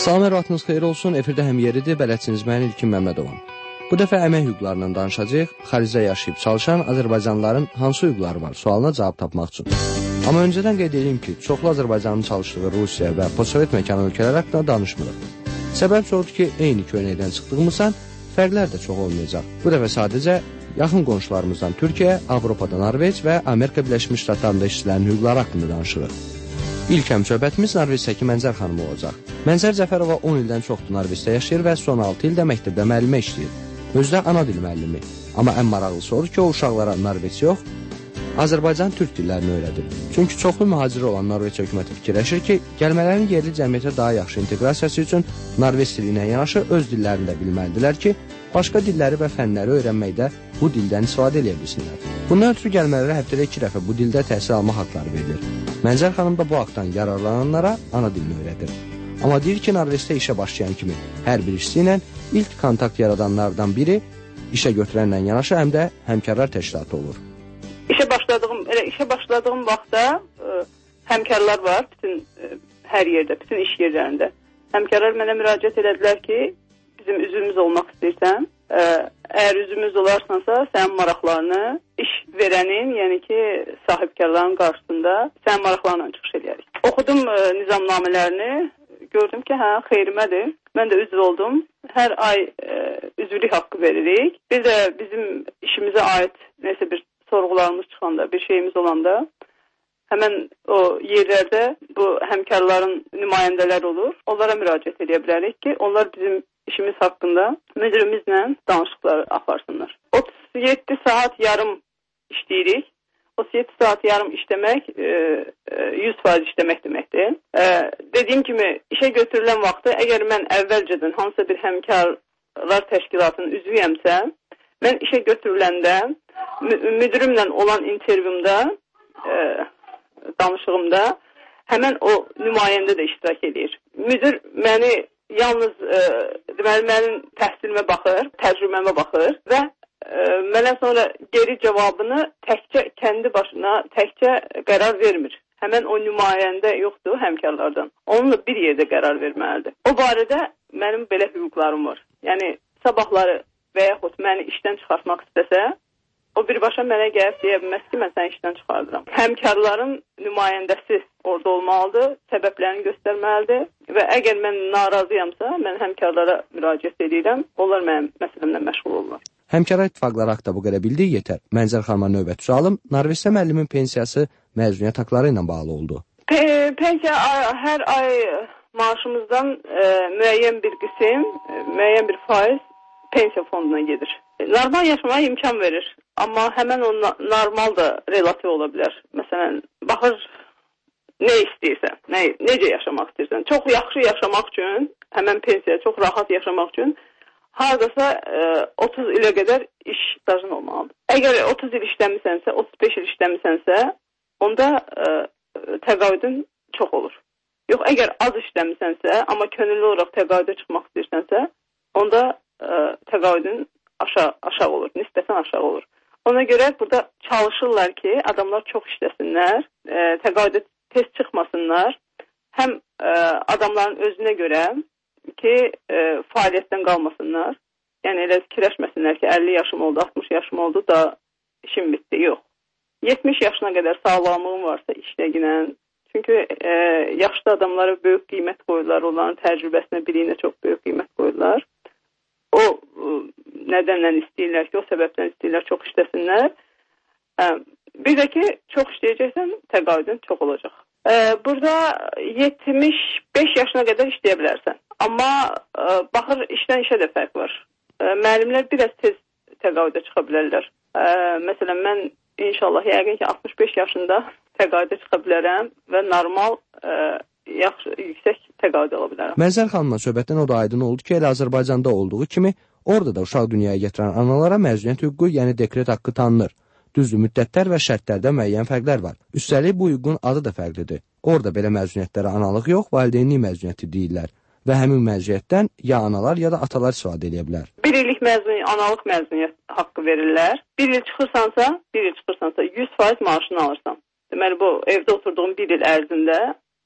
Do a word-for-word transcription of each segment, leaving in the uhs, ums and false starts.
Salam, hər vaxtınız xeyir olsun. Efirdə həm yeridir, bələdçiniz mən İlkin Məmmədovam. Bu dəfə əmək hüquqlarından danışacağıq. Xaricdə yaşayıb çalışan Azərbaycanlıların hansı hüquqları var sualına cavab tapmaq üçün. Amma öncədən qeyd edeyim ki, çoxlu Azərbaycanın çalışdığı Rusiya və postsovet məkanı ölkələr haqqında danışmırıq. Səbəb odur ki, eyni köynəkdən çıxdığımızdan fərqlər də çox olmayacaq. Bu dəfə sadəcə yaxın qonşularımızdan Türkiyə, Avropada Norveç və Amerika Birləşmiş Ştatlarında işçilərin hüquqları haqqında danışırıq. İlk həmsöhbətimiz Norveçdəki Mənzər xanımı olacaq. Mənzər Cəfərova on ildən çoxdur Norveçdə yaşayır və son altı ildə məktəbdə müəllimə işləyir. Özü də ana dil müəllimi. Amma ən maraqlısı odur ki, o uşaqlara Norveç yox, Azərbaycan türk dillərini öyrədir. Çünki çoxlu mühacir olan Norveç hökuməti fikirləşir ki, gəlmələrin yerli cəmiyyətə daha yaxşı inteqrasiyası üçün Norveç dili ilə yanaşı öz dillərini də bilməlidirlər ki, başqa dilləri və fənləri öyrənməkdə bu dildən istifadə edə bilsinlər. Bundan ötürü gəlmələrə həftədə iki dəfə bu dildə təhsil alma haqqları verilir. Mənzər xanım da bu haqdan yararlananlara ana dilini öyrədir. Amma deyir ki, Norveçdə işə başlayan kimi hər bir işçi ilə ilk kontakt yaradanlardan biri işə götürənlə yanaşı həm də həmkarlar təşkilatı olur. İşə başladığım, elə işə başladığım vaxtda ə, həmkarlar var bütün ə, hər yerdə, bütün iş yerlərində. Həmkarlar mənə müraciət elədilər ki, bizim üzvümüz olmaq istəyirsən, ə, əgər üzvümüz olarsansa, sənin maraqlarını iş verənin, yəni ki, sahibkarların qarşısında sənin maraqlarla çıxış edərik. Oxudum ə, nizamnamələrini, gördüm ki, hə, xeyrimədir. Mən də üzv oldum. Hər ay ə, üzvlük haqqı veririk. Bir də bizim işimizə aid nəsə bir sorğularımız çıxanda, bir şeyimiz olanda, həmən o yerlərdə bu həmkarların nümayəndələr olur. Onlara müraciət edə bilərik ki, onlar bizim işimiz haqqında müdürümüzlə danışıqlar aparsınlar. otuz yeddi saat yarım işləyirik. otuz yeddi saat yarım işləmək yüz faiz işləmək deməkdir. E, dediyim kimi, işə götürülən vaxtı, əgər mən əvvəlcədən hansısa bir həmkarlar təşkilatının üzvüyəmsə, mən işə götürüləndə müdürümlə olan intervyumda, e, danışığımda həmən o nümayəndə də iştirak edir. Müdür məni yalnız e, deməli, mənim təhsilimə baxır, təcrübəmə baxır və e, mənə sonra geri cavabını təkcə kəndi başına, təkcə qərar vermir. Həmən o nümayəndə yoxdur həmkarlardan. Onunla bir yerdə qərar verməlidir. O barədə mənim belə hüquqlarım var. Yəni, sabahları və yaxud məni işdən çıxartmaq istəsə, o birbaşa mənə gəlib deyə bilməz ki, mən səni işdən çıxardıram. Həmkarların nümayəndəsi orada olmalıdır, səbəblərini göstərməlidir və əgər mən narazıyamsa, mən həmkarlara müraciət edirəm, onlar mənim məsələmlə məşğul olurlar. Həmkarlar ittifaqları haqda bu qədər bildiyi yetər. Mənzər xanıma növbəti sualım, Norveçdə müəllimin pensiyası məzuniyyət haqları ilə bağlı oldu. Pe pensiya hər ay maaşımızdan e, müəyyən bir qism, e, müəyyən bir faiz pensiya fonduna gedir. Normal yaşamaya imkan verir. Amma həmən o normal da relativ ola bilər. Məsələn, baxır nə istəyirsən, nə, necə yaşamaq istəyirsən. Çox yaxşı yaşamaq üçün, həmən pensiya, çox rahat yaşamaq üçün haradasa e, otuz ilə qədər iş stajın olmalıdır. Əgər otuz il işləmisənsə, otuz beş il işləmisənsə, onda e, təqaüdün çox olur. Yox, əgər az işləmisənsə, amma könüllü olaraq təqaüdə çıxmaq istəyirsənsə, onda e, təqaüdün aşağı, aşağı olur, nisbətən aşağı olur. Ona görə burada çalışırlar ki, adamlar çox işləsinlər, e, təqaüdə tez çıxmasınlar. Həm e, adamların özünə görə ki, e, fəaliyyətdən qalmasınlar. Yəni, elə fikirləşməsinlər ki, əlli yaşım oldu, altmış yaşım oldu da işim bitdi. Yox. yetmiş yaşına qədər sağlamlığım varsa işləginən. Çünki e, yaşlı adamlara böyük qiymət qoyurlar, onların təcrübəsinə, biliyinə çox böyük qiymət qoyurlar. O nədənlə istəyirlər ki, o səbəbdən istəyirlər, çox işləsinlər. Bir də ki, çox işləyəcəksən, təqaüdün çox olacaq. Burada yetmiş beş yaşına qədər işləyə bilərsən. Amma baxır, işdən işə də fərq var. Müəllimlər biraz tez təqaüdə çıxa bilərlər. Məsələn, mən inşallah yəqin ki, altmış beş yaşında təqaüdə çıxa bilərəm və normal yaxşı, yüksək təqaüd ala bilərəm. Mənzər xanımla söhbətdən o da aydın oldu ki, elə Azərbaycanda olduğu kimi orada da uşaq dünyaya gətirən analara məzuniyyət hüququ, yəni dekret haqqı tanınır. Düzdür, müddətlər və şərtlərdə müəyyən fərqlər var. Üstəlik bu hüququn adı da fərqlidir. Orada belə məzuniyyətlərə analıq yox, valideynlik məzuniyyəti deyirlər və həmin məzuniyyətdən ya analar ya da atalar istifadə edə bilər. Bir illik məzuniyyət, analıq məzuniyyət haqqı verirlər. Bir il çıxırsansa, bir il çıxırsansa yüz faiz maaşını alırsan. Deməli, bu evdə oturduğun bir il ərzində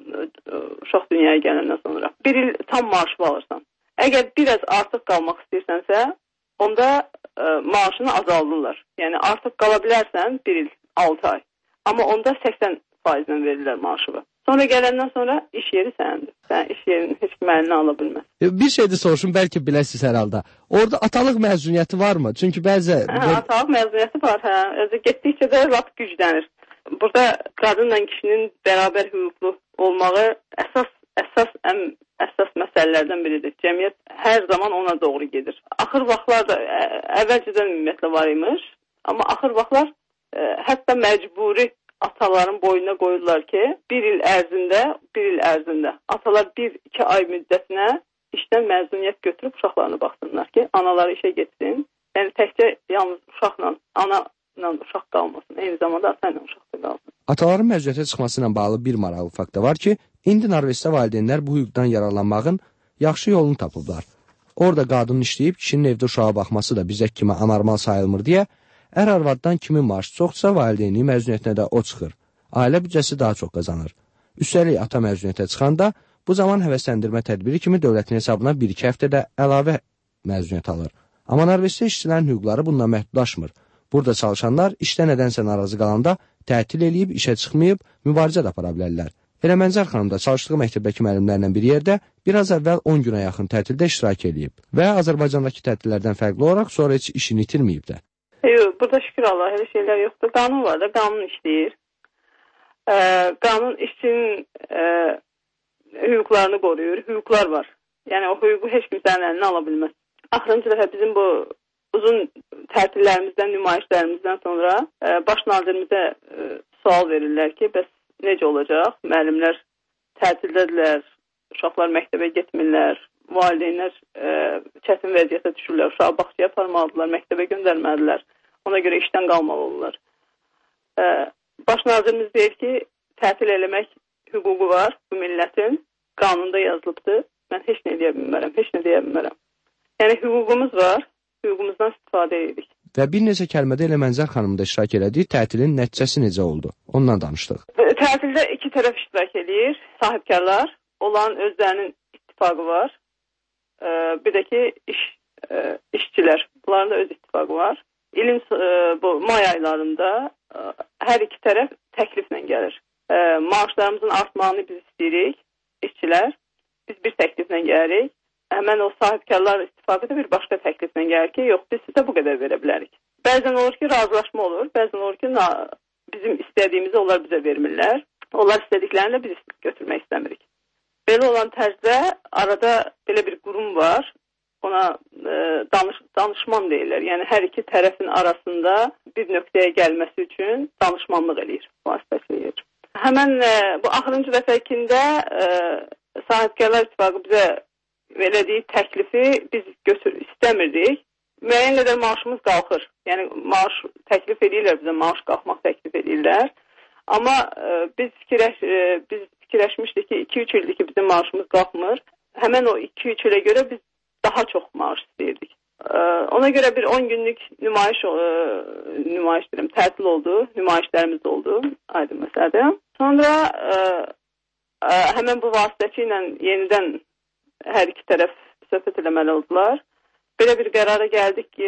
uşaq dünyaya gələndən sonra. Bir il tam maaşı alırsan. Əgər biraz artıq qalmaq istəyirsənsə, onda ə, maaşını azaldırlar. Yəni artıq qala bilərsən bir il, altı ay. Amma onda səksən faizlə verirlər maaşını. Sonra gələndən sonra iş yeri səndir. Sən iş yerinin heç kim əlindən ala bilməz. Bir şey də soruşum, bəlkə biləsiniz hər halda. Orada atalıq məzuniyyəti varmı? Çünki bəzə... Hə, atalıq məzuniyyəti var, hə. Özü getdikcə də lap güclənir. Burada qadınla kişinin bərabər hüquqlu olmağı əsas, əsas, ən əsas məsələlərdən biridir. Cəmiyyət hər zaman ona doğru gedir. Axır vaxtlar da əvvəlcədən ümumiyyətlə var imiş. Amma axır vaxtlar ə, hətta məcburi ataların boynuna qoyurlar ki, bir il ərzində, bir il ərzində atalar bir, iki ay müddətinə işdən məzuniyyət götürüb uşaqlarını baxsınlar ki, anaları işə getsin. Yəni təkcə yalnız uşaqla, ana ilə uşaq qalmasın, eyni zamanda ata ilə uşaq da qalsın. Ataların məzuniyyətə çıxması ilə bağlı bir maraqlı fakt da var ki, indi Norveçdə valideynlər bu hüquqdan yararlanmağın yaxşı yolunu tapıblar. Orada qadın işləyib, kişinin evdə uşağa baxması da bizə kimi anormal sayılmır deyə, ər-arvaddan kimin maaşı çoxsa valideynliyi məzuniyyətinə də o çıxır. Ailə büdcəsi daha çox qazanır. Üstəlik ata məzuniyyətə çıxanda bu zaman həvəsləndirmə tədbiri kimi dövlətin hesabına bir-iki həftədə əlavə məzuniyyət alır. Amma Norveçdə işçilərin hüquqları bundan məhdudlaşmır. Burada çalışanlar işdə nədənsə narazı qalanda tətil eləyib, işə çıxmayıb, mübarizə də apara bilərlər. Elə Mənzər xanım da çalışdığı məktəbdəki müəllimlərlə bir yerdə biraz əvvəl on günə yaxın tətildə iştirak eləyib və Azərbaycandakı tətillərdən fərqli olaraq sonra heç işini itirməyib də. Yox, burada şükür Allah, elə şeylər yoxdur. Qanun var da, qanun işləyir. Ə, qanun işçinin ə, hüquqlarını qoruyur, hüquqlar var. Yəni o hüququ heç kim sənin əlinə ala bilməz. Axırıncı dəfə bizim bu uzun tətillərimizdən, nümayişlərimizdən sonra ə, baş nazirimizə ə, sual verirlər ki, bəs necə olacaq? Müəllimlər tətildədirlər, uşaqlar məktəbə getmirlər, valideynlər ə, çətin vəziyyətə düşürlər, uşağı bağçaya aparmalıdırlar, məktəbə göndərməlidirlər, ona görə işdən qalmalı olurlar. Ə, baş nazirimiz deyir ki, tətil eləmək hüququ var bu millətin, qanunda yazılıbdır, mən heç nə deyə bilmərəm, heç nə deyə bilmərəm. Yəni hüququmuz var, hüququmuzdan istifadə edirik. Və bir neçə kəlmədə elə Mənzər xanımın da iştirak elədiyi tətilin nəticəsi necə oldu? Ondan danışdıq. Tətildə iki tərəf iştirak edir, sahibkarlar, onların özlərinin ittifaqı var. Bir də ki, iş, işçilər, bunların da öz ittifaqı var. İlin bu may aylarında hər iki tərəf təkliflə gəlir. Maaşlarımızın artmağını biz istəyirik, işçilər. Biz bir təkliflə gəlirik. Həmən o sahibkarlar ittifaqı da bir başqa təkliflə gəlir ki, yox, biz sizə bu qədər verə bilərik. Bəzən olur ki, razılaşma olur, bəzən olur ki, bizim istədiyimizi onlar bizə vermirlər. Onlar istədiklərini də biz götürmək istəmirik. Belə olan tərzdə arada belə bir qurum var, ona e, danış, danışman deyirlər. Yəni hər iki tərəfin arasında bir nöqtəyə gəlməsi üçün danışmanlıq eləyir, vasitələyir. Həmən e, bu axırıncı dəfəkində e, sahibkarlar ittifaqı bizə verdiyi təklifi biz götür istəmirdik. Müəyyən qədər maaşımız qalxır. Yəni maaş təklif edirlər bizə, maaş qalxmaq təklif edirlər. Amma e, biz fikirləş e, biz fikirləşmişdik ki, iki üç ildir ki, bizim maaşımız qalxmır. Həmən o iki üç ilə görə biz daha çox maaş istəyirdik. E, ona görə bir on günlük nümayiş e, nümayiş deyirəm, tətil oldu, nümayişlərimiz oldu, aydın məsələdir. Sonra e, e, həmən bu vasitəçi ilə yenidən hər iki tərəf söhbət eləməli oldular. Belə bir qərara gəldik ki,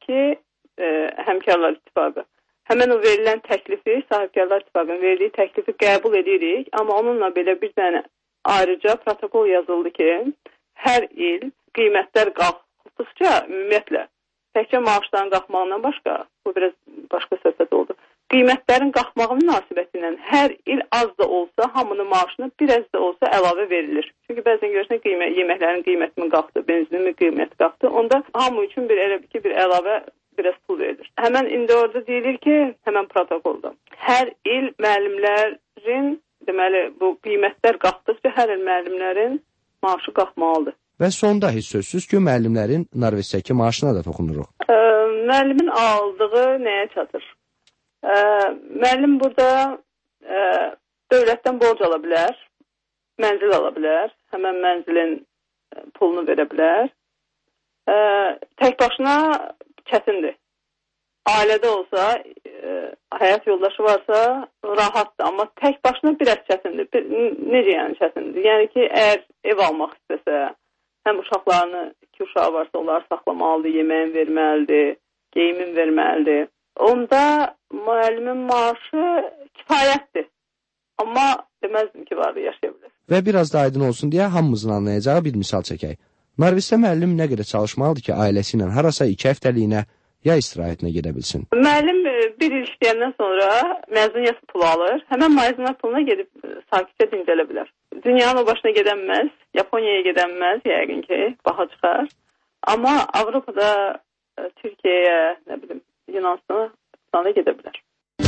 e, həmkarlar ittifaqı. Həmən o verilən təklifi, sahibkarlar ittifaqının verdiyi təklifi qəbul edirik, amma onunla belə bir dənə ayrıca protokol yazıldı ki, hər il qiymətlər qalxdıqca ümumiyyətlə, təkcə maaşların qalxmağından başqa, bu biraz başqa söhbət oldu. Qiymətlərin qalxmağı münasibəti ilə hər il az da olsa, hamının maaşına biraz da olsa əlavə verilir. Çünki bəzən görürsən qiymə, yeməklərin qiyməti qalxdı, benzinin qiyməti qalxdı. Onda hamı üçün bir elə ki, bir əlavə biraz pul verilir. Həmən indi orada deyilir ki, həmən protokolda. Hər il müəllimlərin, deməli, bu qiymətlər qalxdıqca hər il müəllimlərin maaşı qalxmalıdır. Və sonda heç sözsüz ki, müəllimlərin Norveçdəki maaşına da toxunuruq. Ə, müəllimin aldığı nəyə çatır? Ə, müəllim burada ə, dövlətdən borc ala bilər, mənzil ala bilər, həmən mənzilin pulunu verə bilər. Ə, tək başına çətindir. Ailədə olsa, ə, həyat yoldaşı varsa rahatdır, amma tək başına biraz çətindir. Bir, necə yəni çətindir? Yəni ki, əgər ev almaq istəsə, həm uşaqlarını, iki uşağı varsa onları saxlamalıdır, yeməyin verməlidir, geyimin verməlidir. Onda müəllimin maaşı kifayətdir. Amma deməzdim ki, var yaşaya bilir. Və biraz da aydın olsun deyə hamımızın anlayacağı bir misal çəkək. Narvisdə müəllim nə qədər çalışmalıdır ki, ailəsi ilə harasa iki həftəliyinə ya istirahətinə gedə bilsin? Müəllim bir il işləyəndən sonra məzuniyyət pulu alır. Həmən məzuniyyət puluna gedib sakitcə dincələ bilər. Dünyanın o başına gedənməz, Yaponiyaya gedənməz, yəqin ki, baha çıxar. Amma Avropada, Türkiyəyə, nə bilim, Yunanistana gedə bilər.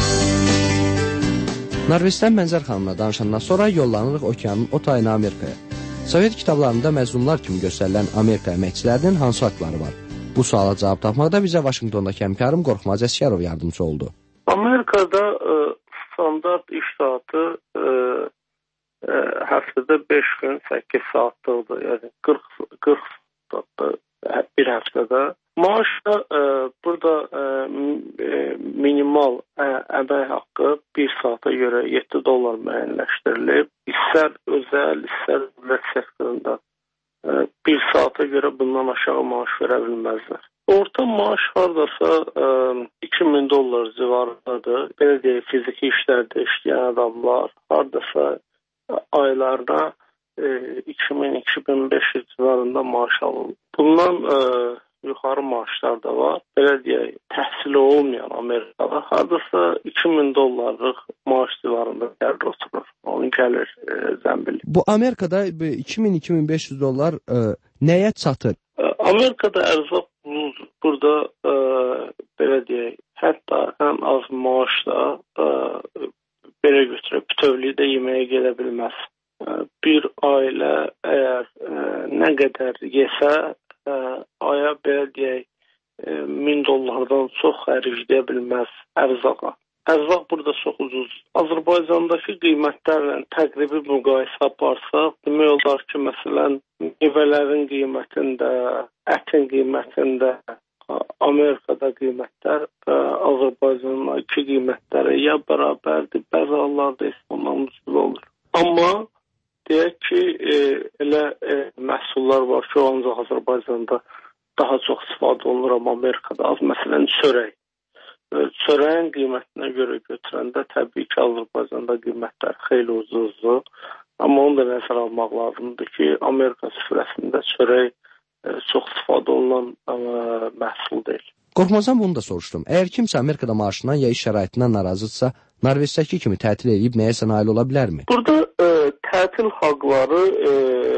Narvisdən Mənzər xanımla danışandan sonra yollanırıq okeanın o tayına Amerikaya. Sovet kitablarında məzlumlar kimi göstərilən Amerika əməkçilərinin hansı haqları var? Bu suala cavab tapmaqda bizə Vaşinqtondakı həmkarım Qorxmaz Əsgərov yardımcı oldu. Amerikada e, standart iş saatı e, e, həftədə beş gün səkkiz saatlıq, yəni qırx, qırx saatdır bir həftədə. Maaş da e, burada e, minimal e, əmək haqqı bir saata görə yeddi dollar müəyyənləşdirilib. İstər özəl, istər dövlət sektorunda e, bir saata görə bundan aşağı maaş verə bilməzlər. Orta maaş hardasa e, iki min dollar civarındadır. Belə deyək, fiziki işlərdə işləyən adamlar hardasa aylarda e, iki min iki min beş yüz civarında maaş alır. Bundan e, yuxarı maaşlar da var. Belə deyək, təhsili olmayan Amerikada hardasa iki min dollarlıq maaş civarında gəlir oturur. Onun gəlir e, zəmbili. Bu Amerikada iki min iki min beş yüz dollar e, nəyə çatır? E, Amerikada ərzaq burada e, belə deyək, hətta ən az maaşla e, belə götürüb bütövlükdə yeməyə gedə bilməz. E, bir ailə əgər e, nə qədər yesə Ə, aya belə deyək, e, min dollardan çox xərcləyə bilməz ərzaqa. Ərzaq burada çox ucuz. Azərbaycandakı qiymətlərlə təqribi müqayisə aparsaq, demək olar ki, məsələn, meyvələrin qiymətində, ətin qiymətində, Amerikada qiymətlər ə, Azərbaycandakı qiymətlərə ya bərabərdir, bəzi hallarda ondan ucuz olur. Amma deyək ki, e, elə e, məhsullar var ki, ancaq Azərbaycanda daha çox istifadə olunur, amma Amerikada az. Məsələn, çörək. E, çörəyin qiymətinə görə götürəndə təbii ki, Azərbaycanda qiymətlər xeyli ucuzdur. Amma onu da nəzərə almaq lazımdır ki, Amerika süfrəsində çörək e, çox istifadə olunan e, məhsul deyil. Qorxmazdan bunu da soruşdum. Əgər kimsə Amerikada maaşından ya iş şəraitindən narazıdsa, Norveçdəki kimi tətil edib nəyəsə nail ola bilərmi? Burada e, tətil haqları e,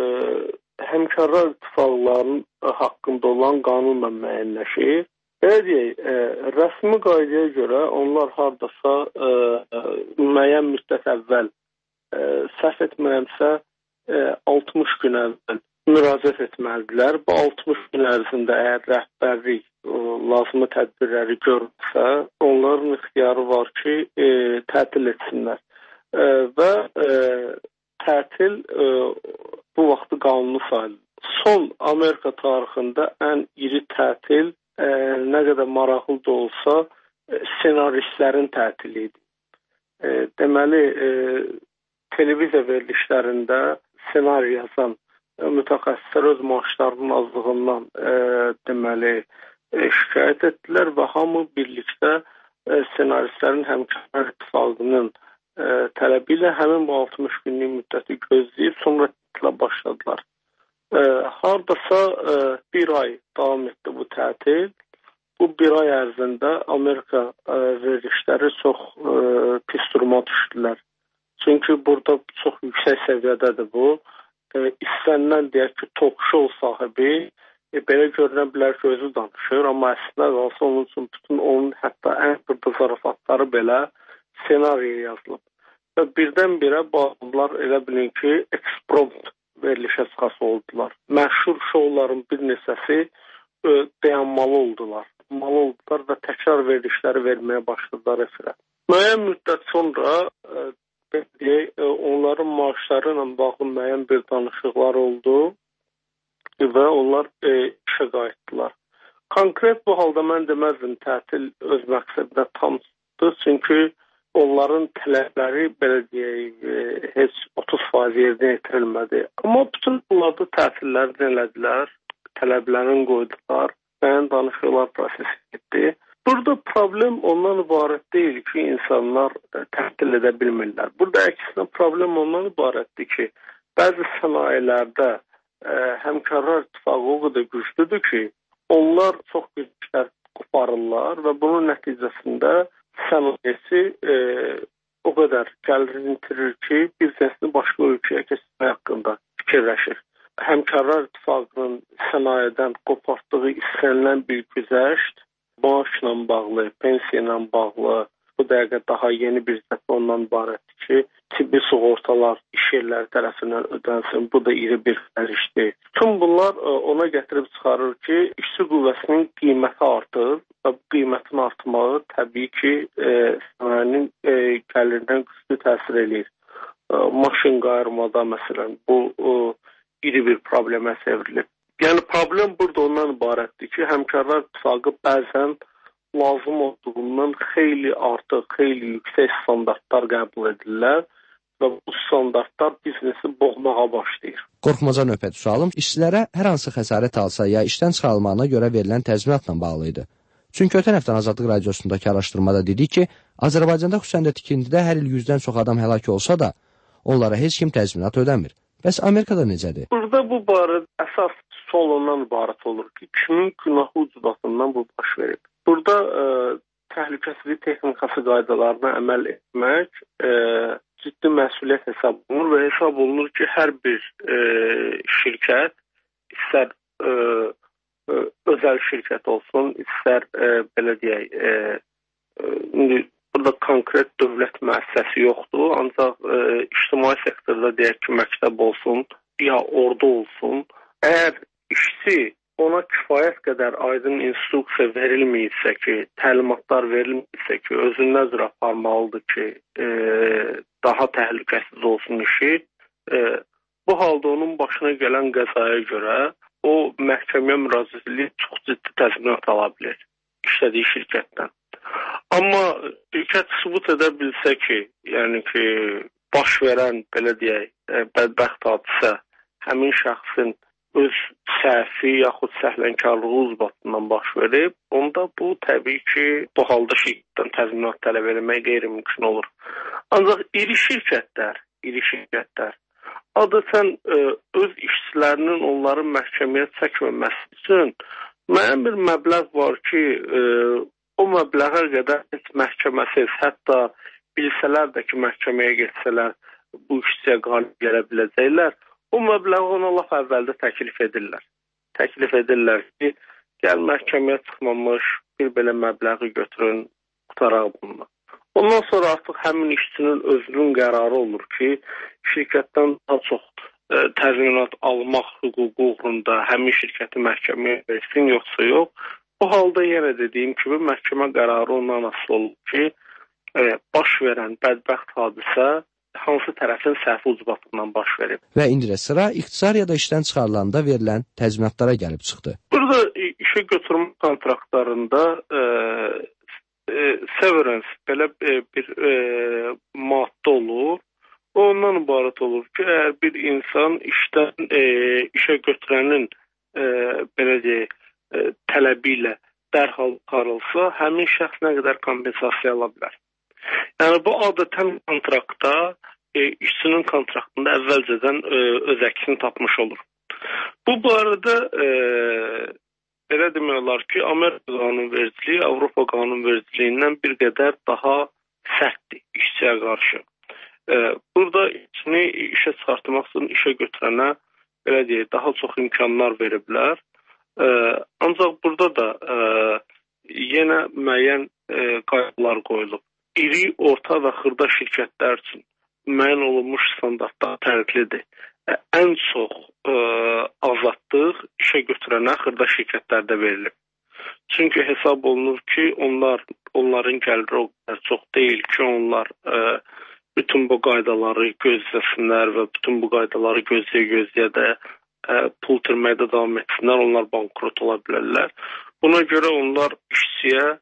həmkarlar ittifaqlarının haqqında olan qanunla müəyyənləşir. Belə deyək, e, rəsmi qaydaya görə onlar hardasa e, müəyyən müddət əvvəl, e, səhv etmirəmsə, e, altmış gün əvvəl müraciət etməlidirlər. Bu altmış gün ərzində əgər rəhbərlik lazımı tədbirləri görürsə, onların ixtiyarı var ki, e, tətil etsinlər. E, və e, tətil e, bu vaxtı qanunu sayılır. Son Amerika tarixində ən iri tətil, e, nə qədər maraqlı da olsa, e, senaristlərin tətili idi. E, deməli, e, televiziya verilişlərində senari yazan e, mütəxəssislər öz maaşlarının azlığından e, deməli, şikayət etdilər və hamı birlikdə e, senaristlərin həmkarlar ittifaqının e, tələbi ilə həmin bu altmış günlük müddəti gözləyib sonra tətilə başladılar. E, hardasa e, bir ay davam etdi bu tətil. Bu bir ay ərzində Amerika e, verilişləri çox e, pis duruma düşdülər. Çünki burada çox yüksək səviyyədədir bu. E, istənilən deyək ki, talk show sahibi E, belə görünə bilər ki, özü danışır, amma əslində qalsa onun üçün bütün onun hətta ən xırda zarafatları belə senariyə yazılıb. Və birdən-birə bu adamlar elə bilin ki, eksprompt verilişə çıxası oldular. Məşhur şovların bir neçəsi e, dayanmalı oldular. Malı oldular və təkrar verilişləri verməyə başladılar efirə. Müəyyən müddət sonra e, deyək, e, onların maaşları ilə bağlı müəyyən bir danışıqlar oldu. Və onlar e, işə qayıtdılar. Konkret bu halda mən deməzdim tətil öz məqsədinə tam çoxdur. Çünki onların tələbləri, belə deyək, heç otuz faiz yerinə yetirilmədi. Amma bütün bunlarda təsirləri elədilər, tələblərini qoydular, bəyan danışıqlar prosesi getdi. Burada problem ondan ibarət deyil ki, insanlar təhsil edə bilmirlər. Burada əksinə problem ondan ibarətdir ki, bəzi sənayelərdə həmkarlar ittifaqı o qədər güclüdür ki, onlar çox güclər qoparırlar və bunun nəticəsində sənayesi e, o qədər gəlirini itirir ki, biznesini başqa ölkəyə keçirmək haqqında fikirləşir. Həmkarlar ittifaqının sənayedən qopartdığı istənilən bir güzəşt maaşla bağlı, pensiya ilə bağlı, bu dəqiqə daha yeni bir zət ondan ibarətdir ki, tibbi sığortalar iş yerləri tərəfindən ödənsin. Bu da iri bir xərcdir. Tüm bunlar ona gətirib çıxarır ki, işçi qüvvəsinin qiyməti artır və bu qiymətin artmağı təbii ki, e, sənayenin e, gəlirindən güclü təsir eləyir. E, maşın qayırmada məsələn bu e, iri bir problemə çevrilir. Yəni problem burada ondan ibarətdir ki, həmkarlar ittifaqı bəzən lazım olduğundan xeyli artıq, xeyli yüksək standartlar qəbul edirlər və bu standartlar biznesi boğmağa başlayır. Qorxmaca növbəti sualım işçilərə hər hansı xəsarət alsa ya işdən çıxarılmağına görə verilən təzminatla bağlı idi. Çünki ötən həftə Azadlıq Radiosundakı araşdırmada dedik ki, Azərbaycanda xüsusən də tikintidə hər il yüzdən çox adam həlak olsa da, onlara heç kim təzminat ödəmir. Bəs Amerikada necədir? Burada bu barədə əsas sual ondan ibarət olur ki, kimin günahı ucbatından bu baş verib? Burada e, təhlükəsizlik texnikası qaydalarına əməl etmək e, ciddi məsuliyyət hesab olunur və hesab olunur ki, hər bir e, şirkət, istər e, e, özəl şirkət olsun, istər e, belə deyək, e, e, burada konkret dövlət müəssisəsi yoxdur, ancaq e, ictimai sektorda deyək ki, məktəb olsun, ya ordu olsun, əgər işçi ona kifayət qədər aydın instruksiya verilməyirsə ki, təlimatlar verilməyirsə ki, özünü nəzər aparmalıdır ki, e, daha təhlükəsiz olsun işi, e, bu halda onun başına gələn qəzaya görə o məhkəməyə müraciət edib çox ciddi təzminat ala bilər işlədiyi şirkətdən. Amma şirkət sübut edə bilsə ki, yəni ki, baş verən, belə deyək, e, bədbəxt hadisə həmin şəxsin öz səhvi yaxud səhlənkarlığı ucbatından baş verib, onda bu təbii ki, bu halda şirkətdən təzminat tələb etmək qeyri-mümkün olur. Ancaq iri şirkətlər, iri şirkətlər adətən e, öz işçilərinin onların məhkəməyə çəkməməsi üçün müəyyən bir məbləğ var ki, e, o məbləğə qədər heç məhkəməsiz, hətta bilsələr də ki, məhkəməyə getsələr bu işçiyə qalib gələ biləcəklər, o məbləği ona laf əvvəldə təklif edirlər. Təklif edirlər ki, gəl məhkəməyə çıxmamış bir belə məbləği götürün, qutaraq bununla. Ondan sonra artıq həmin işçinin özünün qərarı olur ki, şirkətdən daha çox e, təzminat almaq hüququ uğrunda həmin şirkəti məhkəməyə versin, yoxsa yox. Bu halda yenə dediyim kimi məhkəmə qərarı ondan asılı olur ki, e, baş verən bədbəxt hadisə hansı tərəfin səhvi ucbatından baş verib. Və indi də sıra ixtisar ya da işdən çıxarılanda verilən təzminatlara gəlib çıxdı. Burada işə götürmə kontraktlarında e, e, severance belə e, bir e, maddə olur. Ondan ibarət olur ki, əgər bir insan işdən e, işə götürənin e, belə deyək, e, tələbi ilə dərhal çıxarılsa, həmin şəxs nə qədər kompensasiya ala bilər. Yəni bu adətən kontraktda, e, işçinin kontraktında əvvəlcədən e, öz əksini tapmış olur. Bu barədə e, belə demək olar ki, Amerika qanunvericiliyi Avropa qanunvericiliyindən bir qədər daha sərtdir işçiyə qarşı. E, burada işçini işə çıxartmaq üçün işə götürənə belə deyək, daha çox imkanlar veriblər. E, ancaq burada da e, yenə müəyyən e, qaydalar qoyulub. İri, orta və xırda şirkətlər üçün müəyyən olunmuş standartlar fərqlidir. Ən çox e, azadlıq işə götürənə xırda şirkətlərdə verilib. Çünki hesab olunur ki, onlar onların gəliri o qədər çox deyil ki, onlar e, bütün bu qaydaları gözləsinlər və bütün bu qaydaları gözləyə-gözləyə də e, pul itirməkdə davam etsinlər, onlar bankrot ola bilərlər. Buna görə onlar işçiyə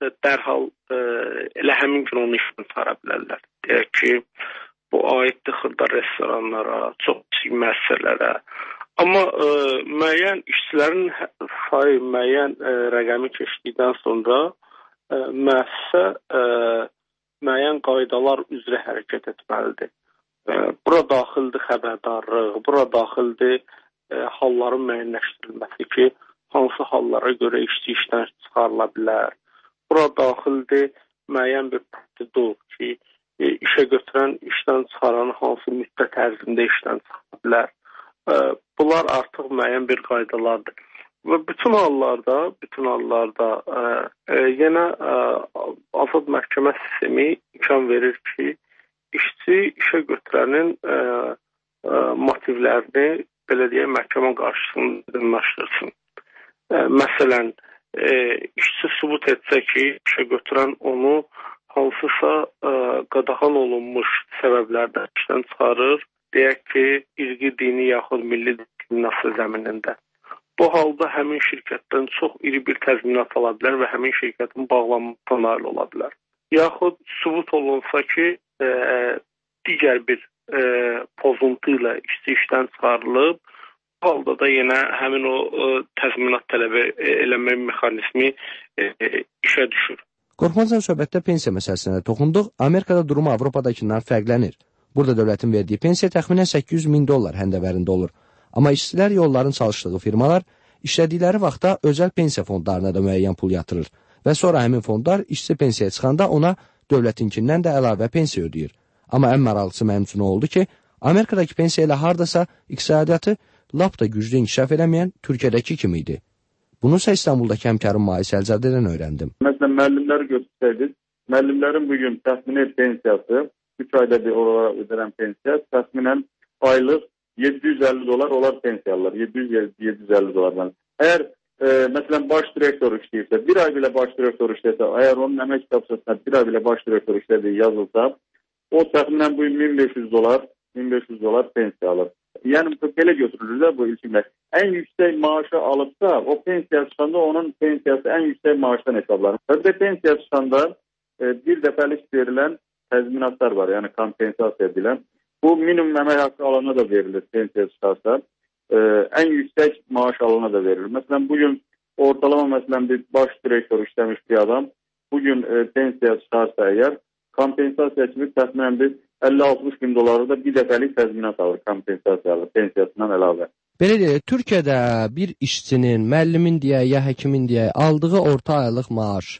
dərhal ə, elə həmin gün onu işdən çıxara bilərlər. Deyək ki, bu aiddir xırda restoranlara, çox kiçik müəssisələrə. Amma ə, müəyyən işçilərin sayı müəyyən ə, rəqəmi keçdikdən sonra ə, müəssisə ə, müəyyən qaydalar üzrə hərəkət etməlidir. Ə, bura daxildir xəbərdarlıq, bura daxildir ə, halların müəyyənləşdirilməsi ki, hansı hallara görə işçi işdən çıxarıla bilər. Bura daxildir müəyyən bir prosedur ki, e, işə götürən işdən çıxaran hansı müddət ərzində işdən çıxa bilər. E, bunlar artıq müəyyən bir qaydalardır. Və bütün hallarda, bütün hallarda e, e, yenə e, azad məhkəmə sistemi imkan verir ki, işçi işə götürənin e, e, motivlərini belə deyək məhkəmə qarşısında aydınlaşdırsın. E, məsələn, e, işçi sübut etsə ki, işə götürən onu hansısa e, qadağan olunmuş səbəblərdən işdən çıxarır, deyək ki, irqi, dini yaxud milli diskriminasiya zəminində. Bu halda həmin şirkətdən çox iri bir təzminat ala bilər və həmin şirkətin bağlanmasına nail ola bilər. Yaxud sübut olunsa ki, e, digər bir e, pozuntu ilə işçi işdən çıxarılıb, bu halda da yenə həmin o e, təzminat tələbi eləmə mexanizmi e, e, işə düşür. Qorxmazdan söhbətdə pensiya məsələsinə toxunduq. Amerikada durumu Avropadakindən fərqlənir. Burada dövlətin verdiyi pensiya təxminən səkkiz yüz min dollar həndəvərində olur. Amma işçilər yolların çalışdığı firmalar işlədikləri vaxtda özəl pensiya fondlarına da müəyyən pul yatırır və sonra həmin fondlar işçi pensiyaya çıxanda ona dövlətinkindən də əlavə pensiya ödəyir. Amma ən maraqlısı mənim üçün oldu ki, Amerikadakı pensiya ilə hardasa iqtisadiyyatı lap da güclü inkişaf eləməyən Türkiyədəki kimi idi. Bunu isə İstanbuldakı həmkarım Mahis Əlzadədən öyrəndim. Məsələn, müəllimləri götürsəydik, müəllimlərin bugün təxmini pensiyası, üç ayda bir olaraq ödənən pensiya, təxminən aylıq yeddi yüz əlli dolar olar pensiyalar, yeddi yüz yeddi yüz əlli dolardan. Əgər e, məsələn baş direktor işləyirsə, bir ay belə baş direktor işləyirsə, əgər onun əmək kitabçasına bir ay belə baş direktor işlədiyi yazılsa, o təxminən bu min beş yüz dolar, min beş yüz dolar pensiya alır. Yəni belə götürülür də bu ilçimlər. Ən yüksək maaşı alıbsa, o pensiya çıxanda onun pensiyası ən yüksək maaşdan hesablanır. Və pensiya çıxanda e, bir dəfəlik verilən təzminatlar var, yəni kompensasiya edilən. Bu minimum əmək haqqı alana da verilir pensiya çıxarsa. E, ən yüksək maaş alana da verilir. Məsələn, bugün ortalama məsələn bir baş direktor işləmiş bir adam bugün e, pensiya çıxarsa əgər, kompensasiya kimi təxminən bir əlli altmış min doları da bir dəfəlik təzminat alır, kompensasiya alır, pensiyasından əlavə. Belə deyək, Türkiyədə bir işçinin, müəllimin deyə, ya həkimin deyə aldığı orta aylıq maaş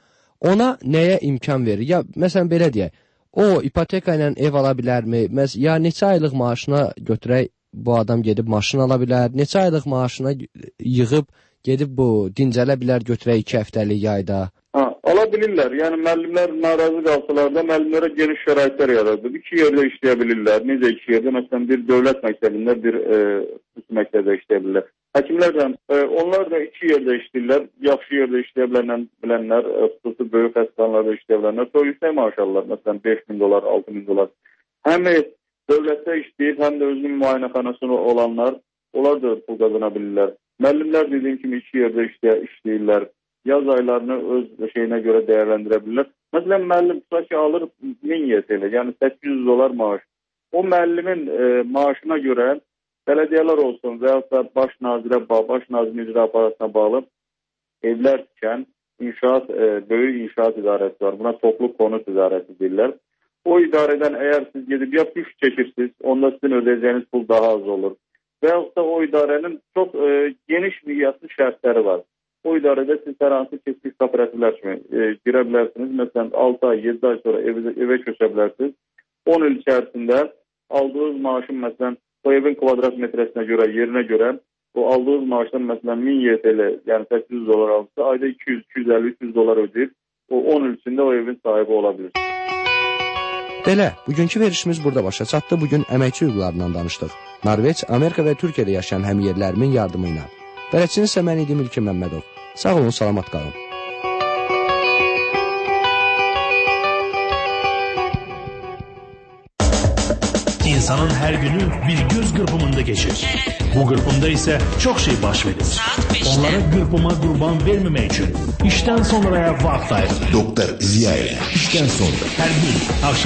ona nəyə imkan verir? Ya məsələn belə deyək, o ipoteka ilə ev ala bilərmi? Məs ya neçə aylıq maaşına götürək bu adam gedib maşın ala bilər? Neçə aylıq maaşına yığıb gedib bu dincələ bilər götürək iki həftəlik yayda? Ha, ala bilirlər. Yəni müəllimlər narazı qalsalar da müəllimlərə geniş şəraitlər yaradılır. İki yerdə işləyə bilirlər. Necə iki yerdə? Məsələn bir dövlət məktəbində, bir e, xüsusi məktəbdə işləyə bilirlər. Həkimlər də e, onlar da iki yerdə işləyirlər. Yaxşı yerdə işləyə bilənlər, bilənlər, e, xüsusi böyük xəstəxanalarda işləyə bilənlər çox yüksək maaş alırlar. Məsələn beş min dolar, altı min dolar. Həm dövlətdə işləyib, həm də özünün müayinəxanasında olanlar, onlar da pul qazana bilirlər. Müəllimlər dediyim kimi iki yerdə işləyə, işləyirlər. Yaz aylarını öz şeyinə görə dəyərləndirə bilirlər. Məsələn, müəllim tutaq ki, alır min Y T L, yəni səkkiz yüz dolar maaş. O müəllimin e, maaşına görə bələdiyyələr olsun və ya baş nazirə bağlı, baş nazirin icra aparatına bağlı evlər tikən inşaat, e, böyük inşaat idarəsi var. Buna toplu konut idarəsi deyirlər. O idarədən əgər siz gedib ya püş çəkirsiniz, onda sizin ödəyəcəyiniz pul daha az olur. Və ya da o idarənin çox e, geniş miqyaslı şərtləri var. O idarədə siz hər hansı keçmiş kooperativlər kimi e, girə bilərsiniz. Məsələn, altı ay, yeddi ay sonra evə, evə köçə bilərsiniz. on il içərisində aldığınız maaşın, məsələn, o evin kvadrat metresinə görə, yerinə görə, o aldığınız maaşdan, məsələn, min Y T L, yəni səkkiz yüz dolar alırsa, ayda iki yüz, iki yüz əlli, üç yüz dolar ödəyir. O on il içində o evin sahibi ola bilir. Belə, bugünkü verişimiz burada başa çatdı. Bugün əməkçi hüquqlarından danışdıq. Norveç, Amerika və Türkiyədə yaşayan həmyerlərimin yardımı ilə. Bələdçiniz isə mən idim İlkin Məmmədov. Sağ olun, salamat qalın. İnsanın her günü bir göz qırpımında geçir. Bu qırpımda ise çok şey baş verir. Onlara qırpıma qurban vermemək üçün işten sonraya vaxt ayırın. Doktor Ziya ile işten sonra. Her gün akşam